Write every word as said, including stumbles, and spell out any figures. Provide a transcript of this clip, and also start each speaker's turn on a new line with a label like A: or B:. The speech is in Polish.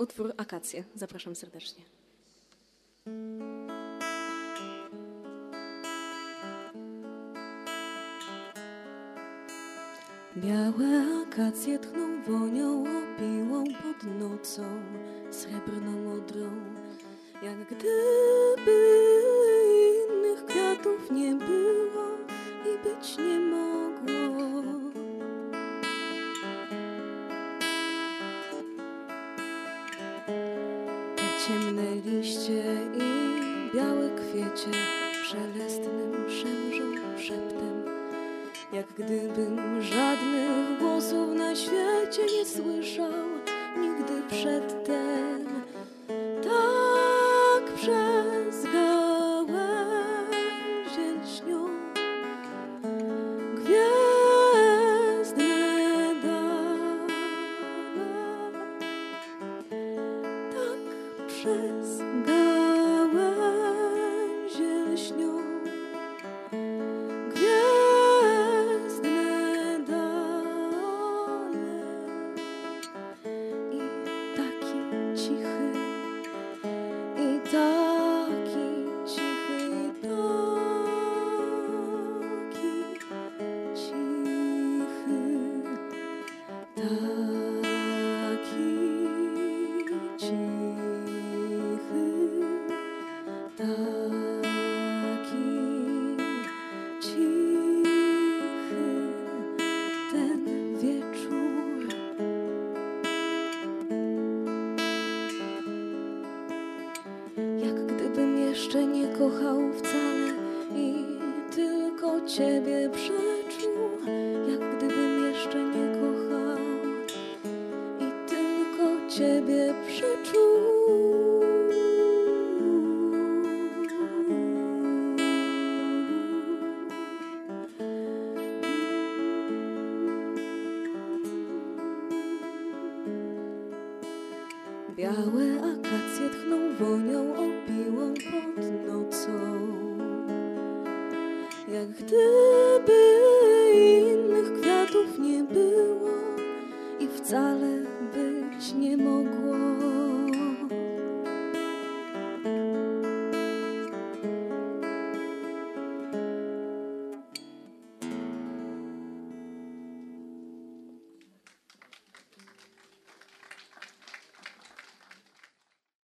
A: utwór Akacje. Zapraszam serdecznie. Białe akacje tchną wonią opiłą pod nocą srebrno-modrą, jak gdyby innych kwiatów nie było i być nie mogło. Te ciemne liście i białe kwiecie szelestnym szemrzą szeptem, jak gdybym żadnych głosów na świecie nie słyszał nigdy przedtem. Tak przez gałęzie lśnią gwiezdne dale, tak przez gałęzie lśnią gwiezdne dale i taki cichy, i taki cichy, taki cichy, taki cichy, taki cichy ten wieczór. Jak gdybym jeszcze nie kochał wcale i tylko Ciebie przeczuł, jak gdybym jeszcze nie kochał i tylko Ciebie przeczuł. Białe akacje tchną wonią opiłą pod nocą, jak gdyby innych kwiatów nie było i wcale być nie mogło.